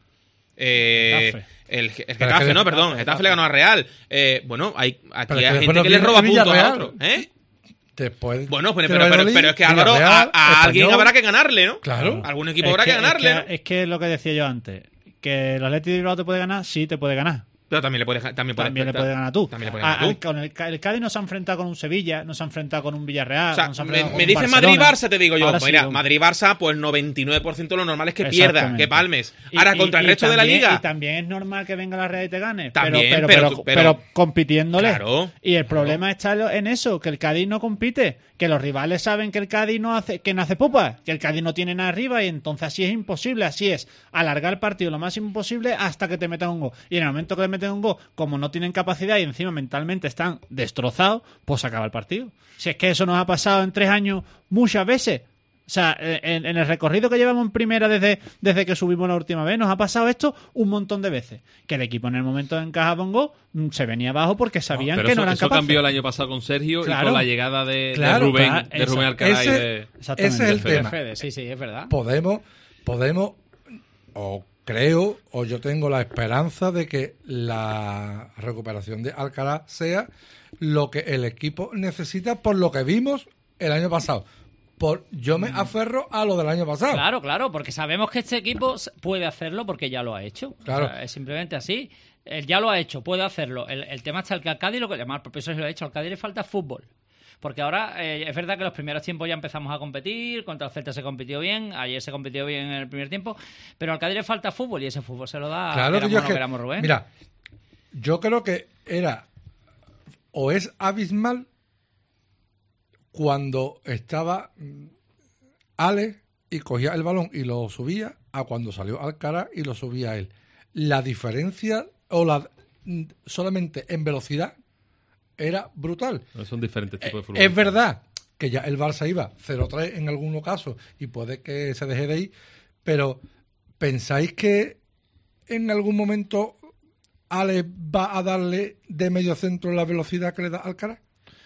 Eh, Getafe. el, el Pero Getafe, es que- no, perdón. Getafe. Getafe le ganó a Real. Eh, bueno, hay, aquí Pero es que hay después gente nos que le viene roba el puntos a Villarreal. otros. ¿Eh? Después Bueno, pues, de pero, pero, Valladolid, pero es que Álvaro, a, Villarreal, a alguien Español. habrá que ganarle, ¿no? Claro. A algún equipo Es habrá que, que- ganarle, es ¿no? que, es que es lo que decía yo antes. Que el Atleti de Bilbao te puede ganar, sí te puede ganar. Pero también le puedes también, puedes- También le puede ganar tú. También le puedes A- ganar tú. al- con el, Ca- el Cádiz no se ha enfrentado con un Sevilla, no se ha enfrentado con un Villarreal. O sea, no se ha me, enfrentado con me un dice Barcelona. Madrid-Barça, te digo yo. Ahora sí, Mira, con- Madrid-Barça, pues noventa y nueve por ciento lo normal es que pierda, Exactamente. que palmes. Y- Ahora, y- contra el y resto de la también- liga. Y también es normal que venga la Real y te gane. También, pero, pero, pero- pero, pero- pero compitiéndole. Claro. Y el problema está en eso, que el Cádiz no compite. Que los rivales saben que el Cádiz no hace, que no hace pupa, que el Cádiz no tiene nada arriba y entonces así es imposible, así es alargar el partido lo máximo posible hasta que te metan un gol. Y en el momento que le meten un gol, como no tienen capacidad y encima mentalmente están destrozados, pues se acaba el partido. Si es que eso nos ha pasado en tres años muchas veces. O sea, en, en el recorrido que llevamos en primera desde, desde que subimos la última vez, nos ha pasado esto un montón de veces. Que el equipo en el momento de encajaba un gol mm, se venía abajo porque sabían Pero que eso, no eran eso capaces. cambió el año pasado con Sergio Claro. y con la llegada de, Claro, de Rubén, claro, de Rubén esa- Alcaraz y ese- de... Exactamente. ese es el Fede. tema. Fede, sí, sí, es verdad. Podemos, podemos, o creo, o yo tengo la esperanza de que la recuperación de Alcaraz sea lo que el equipo necesita por lo que vimos el año pasado. Por, yo me aferro a lo del año pasado. Claro, claro, porque sabemos que este equipo s- puede hacerlo porque ya lo ha hecho. Claro. O sea, es simplemente así. Él ya lo ha hecho, puede hacerlo. El, el tema está el que al Cádiz, lo que además el profesor se lo ha hecho, al Cádiz le falta fútbol. Porque ahora eh, es verdad que los primeros tiempos ya empezamos a competir, contra el Celta se compitió bien, ayer se compitió bien en el primer tiempo, pero al Cádiz le falta fútbol y ese fútbol se lo da Claro que queramos yo o es no que, queramos, Rubén. mira, yo creo que era o es abismal cuando estaba mm, Ale y cogía el balón y lo subía a cuando salió Alcaraz y lo subía él. La diferencia o la mm, solamente en velocidad era brutal. Son diferentes tipos de fútbol. Es verdad que ya el Barça iba cero tres en algunos casos y puede que se deje de ir, pero ¿pensáis que en algún momento Ale va a darle de medio centro la velocidad que le da Alcaraz?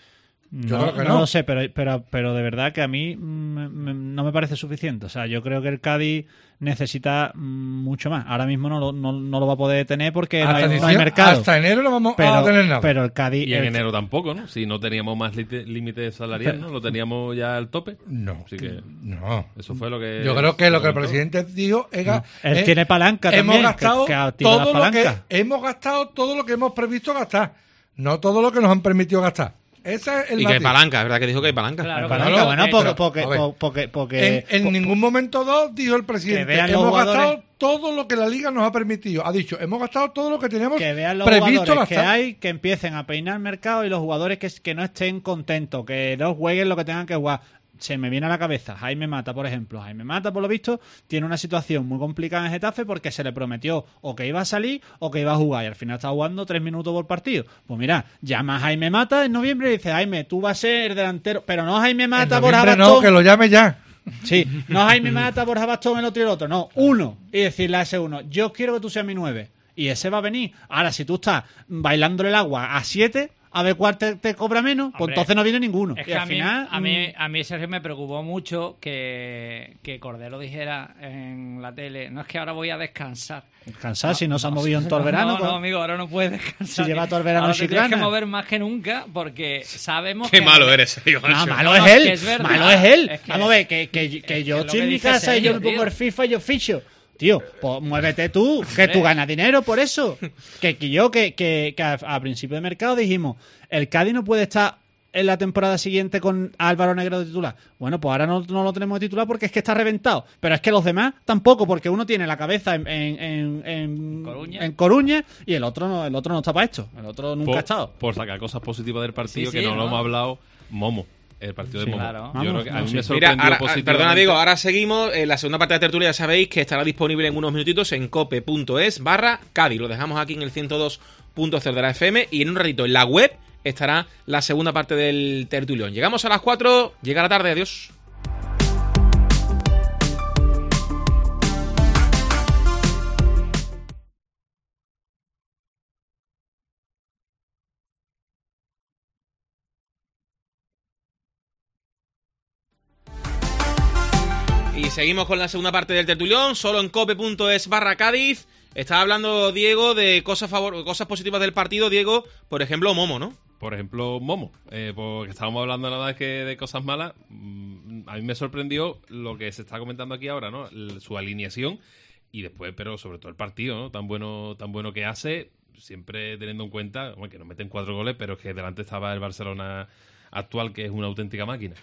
Yo No, creo que no no. lo sé, pero, pero, pero de verdad que a mí mm, me- no me parece suficiente. O sea, yo creo que el Cádiz necesita mm, mucho más. Ahora mismo no lo, no, no lo va a poder tener porque no Hasta hay, no hay diciembre- mercado. hasta enero no vamos pero, a tener nada. Pero el Cádiz... Y en el- enero tampoco, ¿no? Si no teníamos más lite- límite salarial, ¿no? Lo teníamos ya al tope. No, Así que no. eso fue lo que... Yo creo que lo que el comentó. presidente dijo es No. Él eh, tiene palanca hemos también, gastado que- que activa la todo lo que palanca. hemos gastado todo lo que hemos previsto gastar, no todo lo que nos han permitido gastar. Ese es el Y que hay matiz. palanca, es verdad que dijo que hay palanca. Claro, palanca, claro, bueno, eh, porque, pero, porque, a ver, porque, porque- En, en ningún momento dos dijo el presidente, Que vean los hemos jugadores- gastado todo lo que la liga nos ha permitido. Ha dicho, hemos gastado todo lo que teníamos que vean los previsto jugadores que gastar. hay, que empiecen a peinar el mercado y los jugadores que, que no estén contentos, que no jueguen lo que tengan que jugar. Se me viene a la cabeza Jaime Mata, por ejemplo. Jaime Mata, por lo visto, tiene una situación muy complicada en Getafe porque se le prometió o que iba a salir o que iba a jugar y al final está jugando tres minutos por partido. Pues mira, llama a Jaime Mata en noviembre y dice, Jaime, tú vas a ser el delantero, pero no Jaime Mata, En Borja noviembre Bastón. no, que lo llame ya. Sí, no Jaime Mata, Borja Bastón, el otro y el otro. No, uno. Y decirle a ese uno, yo quiero que tú seas mi nueve. Y ese va a venir. Ahora, si tú estás bailándole el agua a siete, a ver cuál te, te cobra menos, pues Hombre, entonces no viene ninguno. Es Y que al a mí, final, a, mí, mm, a mí, Sergio, me preocupó mucho que, que Cordero dijera en la tele, no es que ahora voy a descansar. Descansar si no se ha movido en todo el verano. No, pues, no, amigo, ahora no puedes descansar. Si lleva todo el verano ahora en te tienes que Chiclana. mover más que nunca porque sabemos Qué que... malo eres, Sergio No, Macho. malo No, es que él. es verdad. Malo es él. Es que- Vamos a ver, que, que, que es yo que estoy lo en que mi dice casa y yo Sergio, me pongo tío. el FIFA y yo ficho. Tío, pues muévete tú, que tú ganas dinero por eso. Que, que yo, que, que, que a, a principio de mercado dijimos, el Cádiz no puede estar en la temporada siguiente con Álvaro Negro de titular. Bueno, pues ahora no, no lo tenemos de titular porque es que está reventado. Pero es que los demás tampoco, porque uno tiene la cabeza en, en, en, en, Coruña. en Coruña y el otro no, el otro no está para esto. El otro nunca por, ha estado. por sacar cosas positivas del partido Sí, que sí, no, ¿no? lo hemos hablado, Momo. El partido de Sí, Momo. claro. Yo Vamos, creo que a mí sí. me Mira, sorprendió ahora, positivamente. perdona, digo, ahora seguimos. En la segunda parte de la tertulia ya sabéis que estará disponible en unos minutitos en cope.es barra Cádiz. Lo dejamos aquí en el ciento dos punto cero de la F M y en un ratito en la web estará la segunda parte del tertulión. Llegamos a las cuatro, llega la tarde, adiós. Y seguimos con la segunda parte del tertulión, solo en cope punto es barra Cádiz. Estaba hablando Diego de cosas favor cosas positivas del partido, Diego, por ejemplo, Momo, ¿no? Por ejemplo, Momo, eh, porque estábamos hablando nada más que de cosas malas. A mí me sorprendió lo que se está comentando aquí ahora, ¿no? El, su alineación y después, pero sobre todo el partido, ¿no? Tan bueno, tan bueno que hace, siempre teniendo en cuenta, bueno, que nos meten cuatro goles, pero es que delante estaba el Barcelona actual, que es una auténtica máquina.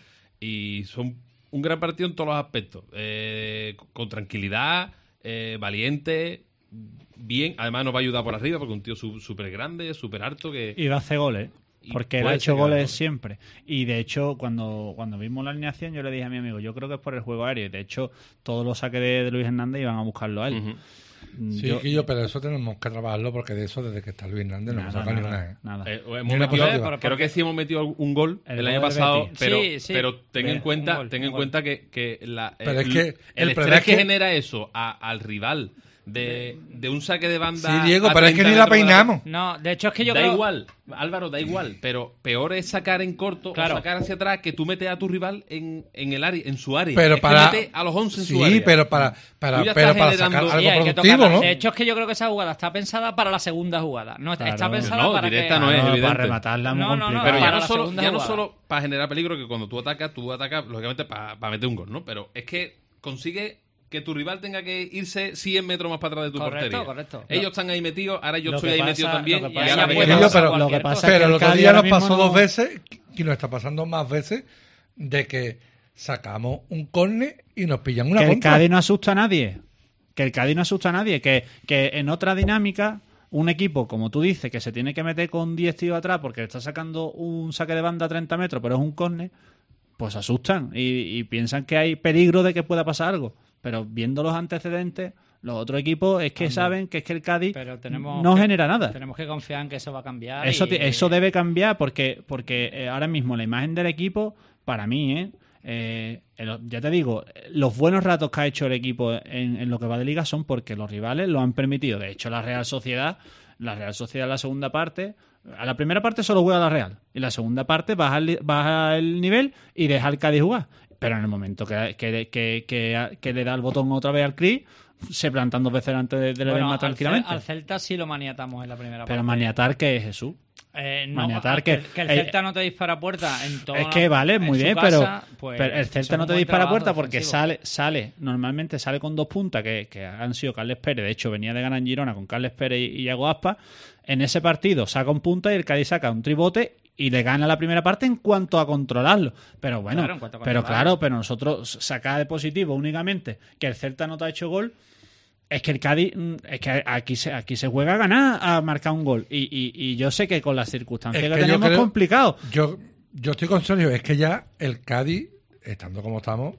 Y son un gran partido en todos los aspectos, eh, con tranquilidad, eh, valiente, bien. Además nos va a ayudar por arriba, porque un tío súper grande, súper alto que... Y va a hacer goles. Porque él ha hecho goles siempre. Y de hecho, cuando, cuando vimos la alineación, yo le dije a mi amigo, yo creo que es por el juego aéreo. Y de hecho, todos los saques de, de Luis Hernández iban a buscarlo a él. Uh-huh. Sí, yo, yo, pero eso tenemos que trabajarlo, porque de eso, desde que está Luis Hernández, no hemos sacado ni una. Nada. Eh, hemos metido, creo, creo que sí hemos metido un gol el, el año pasado, pero, sí, sí. pero ten en cuenta, gol, ten en cuenta que, que, la, pero el, es que el, el estrés que, que genera eso a, al rival de, de un saque de banda. Sí, Diego, pero es que ni la peinamos. No, de hecho es que yo da creo... igual, Álvaro, da igual, pero peor es sacar en corto claro. o sacar hacia atrás, que tú metes a tu rival en, en el área, en su área. Pero es para que metes a los once en sí, su área. Sí, pero para, para, pero para sacar algo sí, productivo, ¿no? De hecho es que yo creo que esa jugada está pensada para la segunda jugada. No, claro. está pensada no, para directa que... no es, no, evidente. para rematarla muy no, no, no, pero ya, para no solo, ya no jugada. solo para generar peligro, que cuando tú atacas, tú atacas, lógicamente, para, para meter un gol, ¿no? Pero es que consigue que tu rival tenga que irse cien metros más para atrás de tu correcto, portería. Correcto. Ellos están ahí metidos, ahora yo lo estoy ahí pasa, metido también. Lo Y pasa, ahora que me pero, quedo- pero, lo que pasa pero es que el el otro Cádiz día ahora nos pasó mismo dos no- veces, y nos está pasando más veces, de que sacamos un córner y nos pillan una que el contra. Cádiz no asusta a nadie. Que el Cádiz no asusta a nadie. Que, que en otra dinámica, un equipo, como tú dices, que se tiene que meter con diez tíos atrás porque le está sacando un saque de banda a treinta metros, pero es un córner, pues asustan y, y piensan que hay peligro de que pueda pasar algo. Pero viendo los antecedentes, los otros equipos es que Anda. saben que es que el Cádiz Pero tenemos no que- genera nada. Tenemos que confiar en que eso va a cambiar. Eso, y- te- eso debe cambiar porque, porque eh, ahora mismo la imagen del equipo, para mí, ¿eh? Eh, el- ya te digo, los buenos ratos que ha hecho el equipo en, en lo que va de liga son porque los rivales lo han permitido. De hecho, la Real Sociedad, la Real Sociedad en la segunda parte, a la primera parte solo juega la Real, y la segunda parte baja el, baja el nivel y deja al Cádiz jugar. Pero en el momento que, que, que, que, que le da el botón otra vez al Cris, se plantan dos veces delante de, de Bueno, Ledesma al, tranquilamente. Cel- al Celta sí lo maniatamos en la primera Pero parte. maniatar, ¿qué es, Jesús? Eh, no, maniatar a- que- que, que el eh, Celta no te dispara a puerta en todo. Es que vale, muy en bien, su pero, casa, pues, pero el eso Celta es no un te buen dispara a trabajo puerta porque defensivo. sale, sale, normalmente sale con dos puntas que, que han sido Carles Pérez. De hecho, venía de ganar en Girona con Carles Pérez y, y Iago Aspas. En ese partido saca un punta y el Cádiz saca un tribote y le gana la primera parte en cuanto a controlarlo. Pero bueno, Claro, en cuanto a pero controlarlo. claro, pero nosotros sacar de positivo únicamente que el Celta no te ha hecho gol. Es que el Cádiz, mm, es que aquí se, aquí se juega a ganar, a marcar un gol. Y, y, y yo sé que con las circunstancias Es que, que yo tenemos es creo- complicado. Yo, yo estoy con Sergio, es que ya el Cádiz, estando como estamos,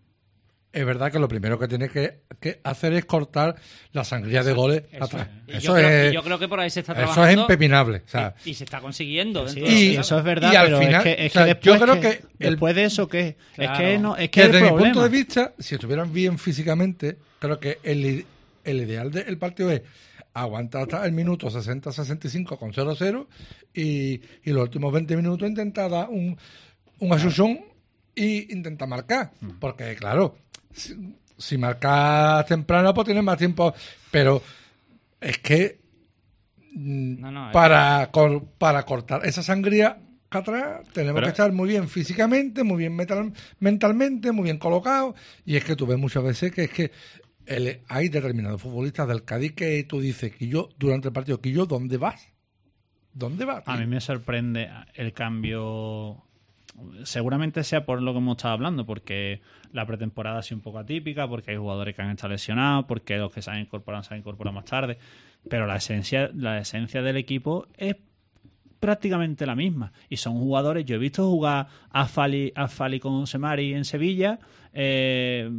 es verdad que lo primero que tiene que, que hacer es cortar la sangría de goles Eso atrás. es. Y Eso yo creo- es, y yo creo que por ahí se está eso trabajando. es impepinable. O sea, y, y se está consiguiendo. Sí, dentro de sí, lo- eso es verdad, y al pero final, es que, es o sea, que yo después creo que, que el- después de eso ¿qué? Claro. Es que no, es que desde el mi problema. punto de vista, si estuvieran bien físicamente, creo que el, i- el ideal del partido es aguantar hasta el minuto sesenta sesenta y cinco con cero cero y, y los últimos veinte minutos intentar dar un, un achuchón y intentar marcar. Porque, claro, si, si marcas temprano, pues tienes más tiempo. Pero es que mm, No, no, es para, cor- para cortar esa sangría que atrás tenemos Pero- que estar muy bien físicamente, muy bien metal- mentalmente, muy bien colocados. Y es que tú ves muchas veces que es que el- hay determinados futbolistas del Cádiz que tú dices que yo, durante el partido, que yo, ¿dónde vas? ¿Dónde vas? A mí me sorprende el cambio. Seguramente sea por lo que hemos estado hablando, porque la pretemporada ha sido un poco atípica, porque hay jugadores que han estado lesionados, porque los que se han incorporado se han incorporado más tarde. Pero la esencia, la esencia del equipo es prácticamente la misma. Y son jugadores, yo he visto jugar a Fali, a Fali con Semari en Sevilla, eh,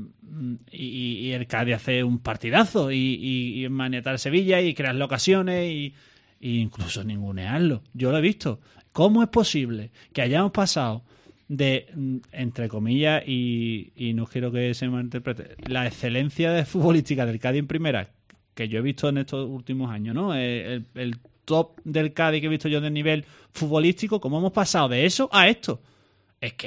y, y el Cádiz hace un partidazo, y, y, y maniatar Sevilla y crearle ocasiones y, y incluso ningunearlo. Yo lo he visto. ¿Cómo es posible que hayamos pasado de, mm, entre comillas, y, y no quiero que se malinterprete, la excelencia de futbolística del Cádiz en primera, que yo he visto en estos últimos años, ¿no? El, el top del Cádiz que he visto yo del nivel futbolístico, ¿cómo hemos pasado de eso a esto? Es que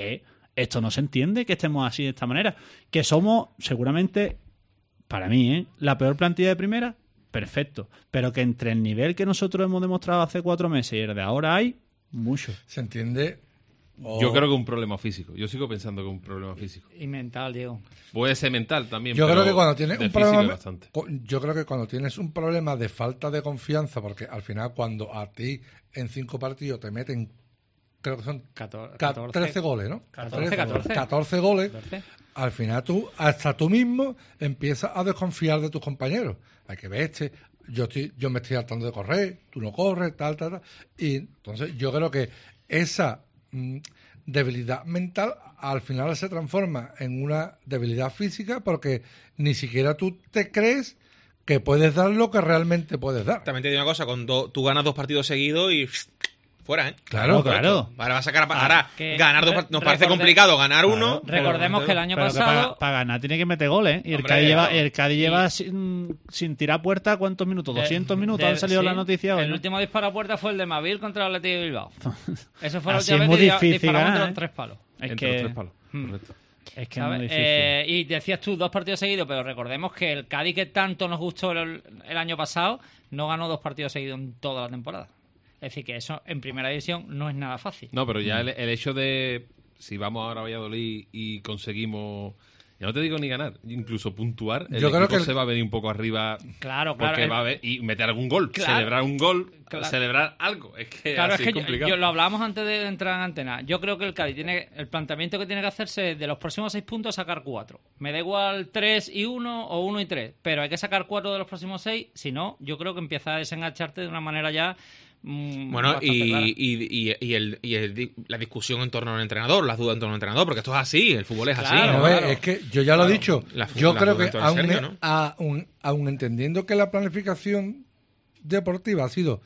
Esto no se entiende que estemos así de esta manera. Que somos, seguramente, para mí, ¿eh? la peor plantilla de primera, perfecto. Pero que entre el nivel que nosotros hemos demostrado hace cuatro meses y el de ahora hay, mucho. ¿Se entiende? Oh. Yo creo que es un problema físico. Yo sigo pensando que es un problema físico. Y mental, Diego. Puede ser mental también. Yo pero creo que cuando tienes un problema, bastante. yo creo que cuando tienes un problema de falta de confianza, porque al final cuando a ti en cinco partidos te meten, creo que son catorce, trece goles, ¿no? catorce, catorce. catorce goles. catorce. Al final tú, hasta tú mismo, empiezas a desconfiar de tus compañeros. Hay que ver este, yo estoy, yo me estoy hartando de correr, tú no corres, tal, tal, tal. Y entonces yo creo que esa mmm, debilidad mental al final se transforma en una debilidad física porque ni siquiera tú te crees que puedes dar lo que realmente puedes dar. También te digo una cosa, cuando tú ganas dos partidos seguidos y fuera, ¿eh? Claro, claro. Ahora va a sacar a, ahora que ganar dos, nos parece complicado ganar uno. Claro. Recordemos que el año pero pasado para, para ganar tiene que meter goles. Y el Hombre, Cádiz lleva, claro. el Cádiz Y- lleva sin, sin tirar puerta, ¿cuántos minutos? ¿doscientos minutos? De- Han salido sí. las noticias hoy, El ¿no? último disparo a puerta fue el de Mavil contra el Atlético de Bilbao. Eso fue la Así última es vez muy que difícil disparamos ganar, entre ¿eh? los tres palos. Es Entre que, los tres palos. Hmm. Correcto. es que es ¿Sabes? muy difícil. Eh, y decías tú dos partidos seguidos, pero recordemos que el Cádiz que tanto nos gustó el, el año pasado no ganó dos partidos seguidos en toda la temporada. Es decir, que eso en primera división no es nada fácil. No, pero ya el, el hecho de si vamos ahora a Valladolid y conseguimos, ya no te digo ni ganar, incluso puntuar, el Yo creo equipo que el- se va a venir un poco arriba. Claro, claro. Porque el- va a ver, y meter algún gol, Claro. celebrar un gol, Claro. celebrar algo. Es que Claro, así es que es yo, complicado. yo- lo hablábamos antes de entrar en antena. Yo creo que el Cádiz tiene el planteamiento que tiene que hacerse es de los próximos seis puntos sacar cuatro. Me da igual tres y uno o uno y tres, pero hay que sacar cuatro de los próximos seis. Si no, yo creo que empieza a desengancharte de una manera ya. mm, Bueno, bastante y, clara. y, y, y, el, y el di- la discusión en torno al entrenador, las dudas en torno al entrenador, porque esto es así, el fútbol es así. Claro, ¿no? A ver, claro. es que yo ya lo he Claro. dicho. La fu- Yo la creo duda que en torno al aun, Sergio, ¿no? aun- aun entendiendo que la planificación deportiva ha sido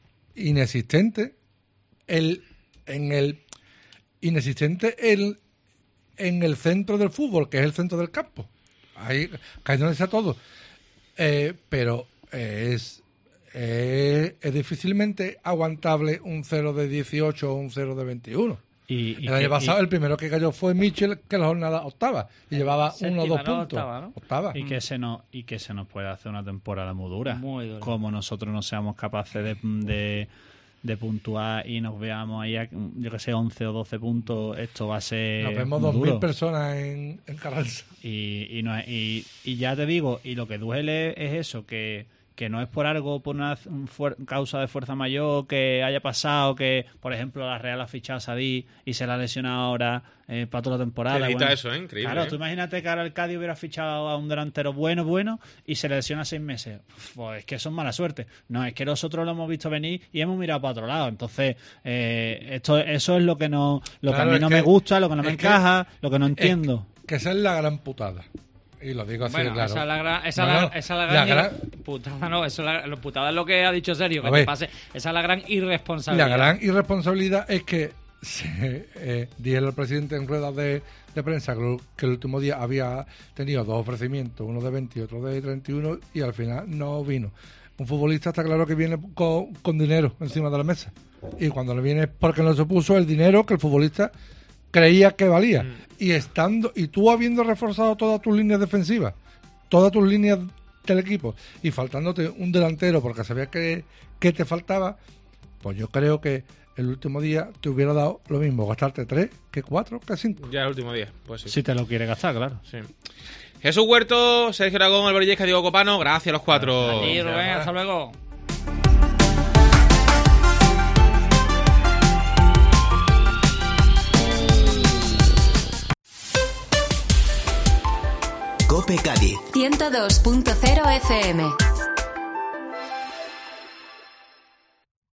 inexistente, el, en el inexistente el, en el centro del fútbol, que es el centro del campo. Ahí, ahí donde está todo. Eh, pero eh, es, eh, es difícilmente aguantable un cero de dieciocho o un cero de veintiuno. Y, y El año que- pasado y- el primero que cayó fue Mitchell, que la jornada octava, y llevaba uno o dos Séptima, ¿no? puntos. Octava, ¿no? Octava. Y que se nos y que se nos puede hacer una temporada muy dura. Muy dura. Como nosotros no seamos capaces de, de, de puntuar y nos veamos ahí, a, yo que sé, once o doce puntos, esto va a ser Nos vemos muy dos mil duro. personas en, en Carranza. Y, y, no es- y, y ya te digo, y lo que duele es eso, que, que no es por algo, por una fuer- causa de fuerza mayor que haya pasado, que por ejemplo la Real ha fichado a Sadí y se la ha lesionado ahora eh, para toda la temporada. Qué lista Bueno, eso, ¿eh? Increíble, Claro, ¿eh? tú imagínate que ahora el Cádiz hubiera fichado a un delantero bueno, bueno, y se le lesiona seis meses. Pues es que eso es mala suerte. No, es que nosotros lo hemos visto venir y hemos mirado para otro lado. Entonces, eh, esto eso es lo que no lo Claro, que a mí es no que- me gusta, lo que no me es que- encaja, lo que no es entiendo. Que esa es la gran putada. Y lo digo así, Bueno, claro. esa es la gran, esa No, la, no, esa es la la gran, gran- putada, no, eso es la, lo putada es lo que ha dicho Sergio, que A te ver. pase, esa es la gran La irresponsabilidad. gran irresponsabilidad es que se, eh, dijeron el presidente en ruedas de, de prensa que, lo- que el último día había tenido dos ofrecimientos, uno de veinte y otro de treinta y uno, y al final no vino. Un futbolista está claro que viene con, con dinero encima de la mesa. Y cuando le viene es porque no se puso el dinero que el futbolista creía que valía. Mm. Y estando y tú habiendo reforzado todas tus líneas defensivas, todas tus líneas del equipo, y faltándote un delantero porque sabías que, que te faltaba, pues yo creo que el último día te hubiera dado lo mismo, gastarte tres, que cuatro, que cinco. Ya el último día, pues sí. Si te lo quiere gastar, claro. Sí. Jesús Huerto, Sergio Aragón, Álvaro Illesca, Diego Copano, gracias a los cuatro. A ti, Rubén, hasta luego. Cope Cádiz. ciento dos punto cero F M.